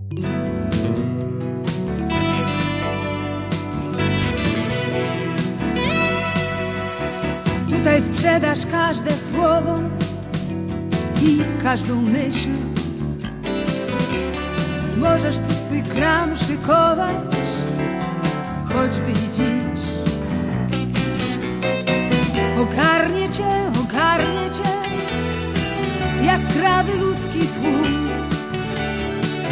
Tutaj sprzedasz każde słowo i każdą myśl. Możesz tu swój kram szykować, choćby i dziś. Ogarnie cię jaskrawy ludzki tłum.